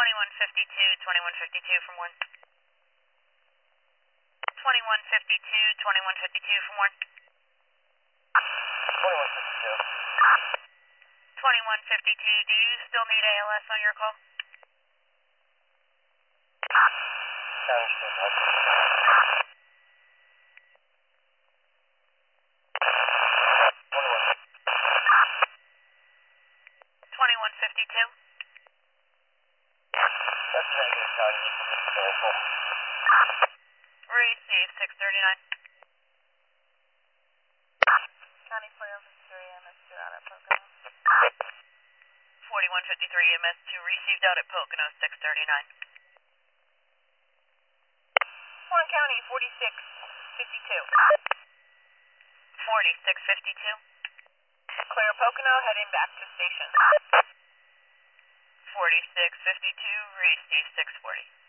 2152 from 1. 2152 from 1. 2152. 2152, do you still need ALS on your call? Understood. 2152? That's negative, County. This is careful. Receive 639. County 4053, MS2 out at Pocono. 4153, MS2 received out at Pocono 639. Swan County 4652. 4652. Clear Pocono, heading back to station. 4652, receive 640.